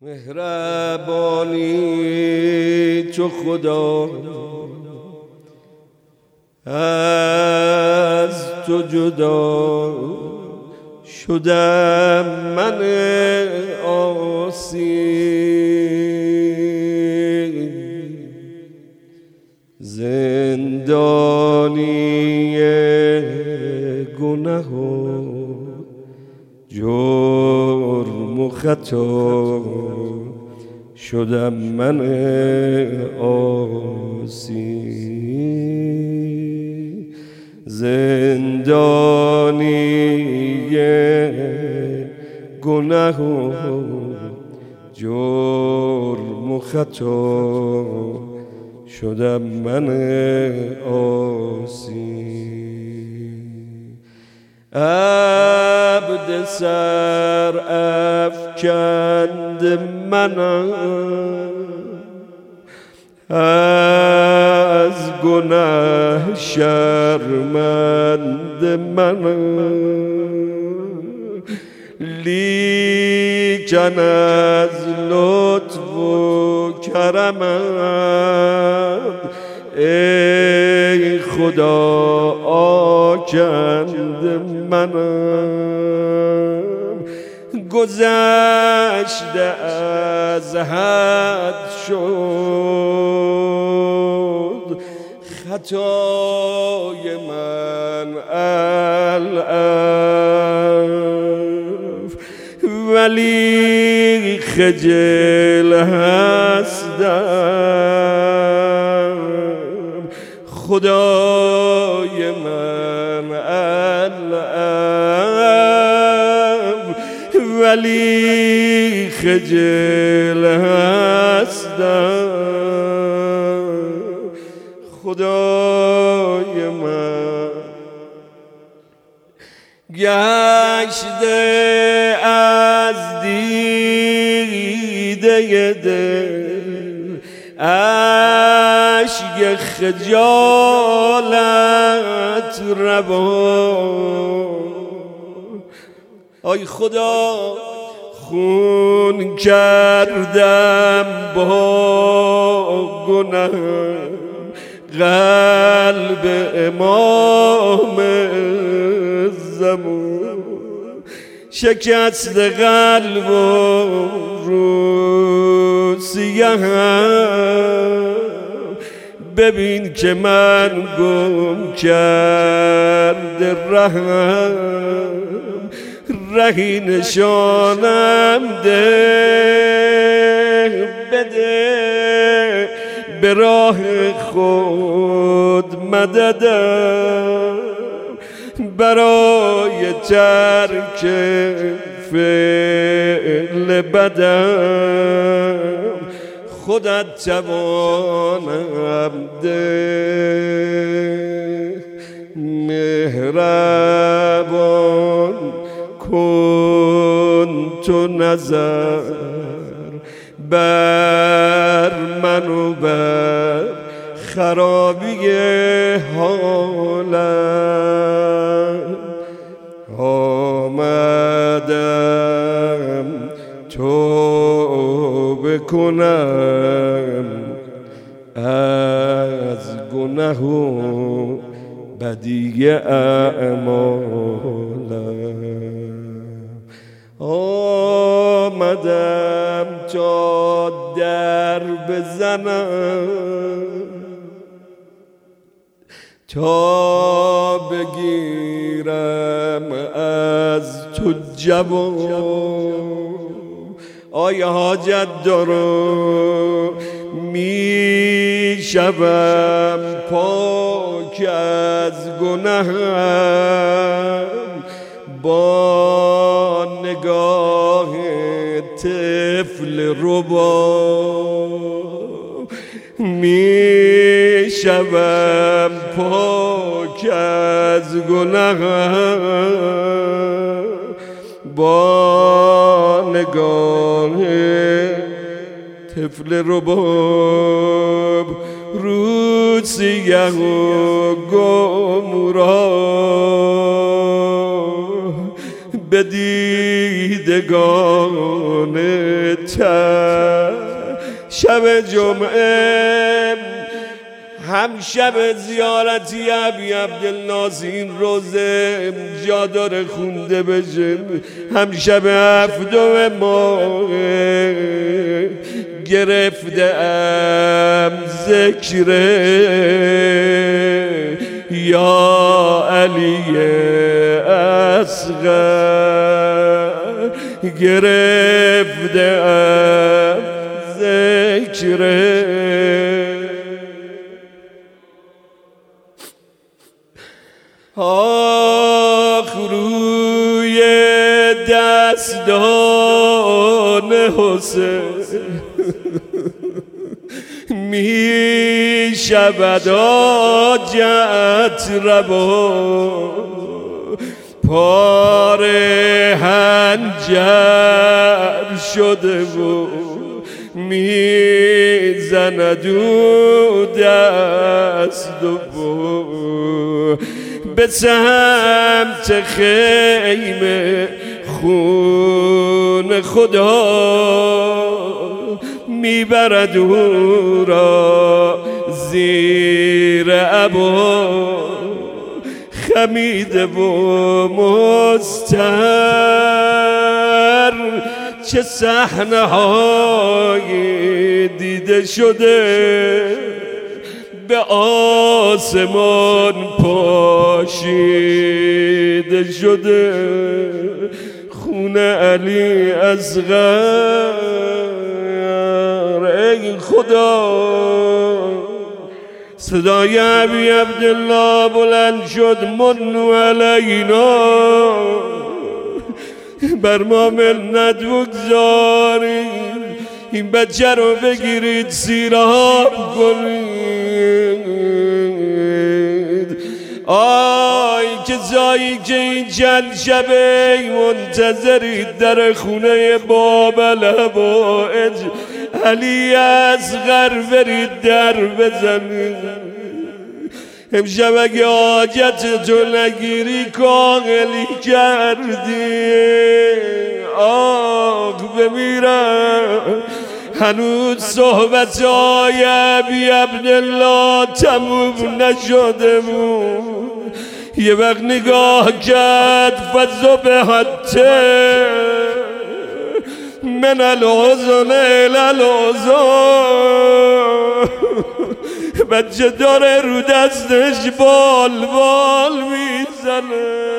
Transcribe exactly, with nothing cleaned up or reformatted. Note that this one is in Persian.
مهربانی تو خدا، از تو جدا شدم من عاصی. زندانی گناه و جرم و خطا شدم من عاصی. زندانی گناه و جرم و خطا شدم من عاصی. عبد سر افکند منم، از گناه شرمند منم، لیکن از لطف و کرمت ای خدا آکند منم. گذشته از حد شد خطای من العفو، ولی خجل هستم خدای من العفو، ولی خجل هستم خدای من. گشته از دیده دل اشک خجالت روان، آی خدا خون کردم با گناه قلب امام زمان، شکست قلب و رو سیهم، ببین که من گم کرده رهم، رهی نشانم ده بده، به راه خود مددم، برای ترک فعل بدم خودت توانم ده. مهربان کن تو نظر بر من و بر خرابی حالم، آمدم توبه کنم از گناه و بدی اعمالم، آمدم تا در بزنم تا بگیرم از تو جواب. آیا حاجت دارم می شوم پاک از گناهم، با نگاه طفل ربا می شوم پاک از گناهم، با نگاه طفل رباب رو سیه و گمراه به دیدگان تر شب جمعه هم شب زیارتی ابی عبدالناصر این روزه جا داره خونده بشه، هم شب هفتم ماه گرفتم ذکر یا علی اصغر، گرفتم ذکر آخ روی دستان حسین می شود حاجت روا، پاره هنجر شده و می زند او دست و بو به سمت خیمه خون خدا، میبرد او را زیر عبا، خمیده و مضطر چه صحنه های دیده شده، به آسمان پاشیده شده، خون علی اصغر ای خدا. صدای ابی عبدالله بلند شد، منو علینا، بر ما منت بگذارید، این بچه رو بگیرید سیراب کنید. آی که زایی که این چند شبه منتظرید در خونه باب الهوائج علی اصغر برید در بزنید. امشب اگه حاجت تو نگیری کاغلی کردی، آخ بمیرم. هنوز صحبت های ابی عبدالله تموم نشده بود. یه وقت نگاه کرد فذبحت من الحزن الی الحزن، بچه داره رو دستش بال بال میزنه.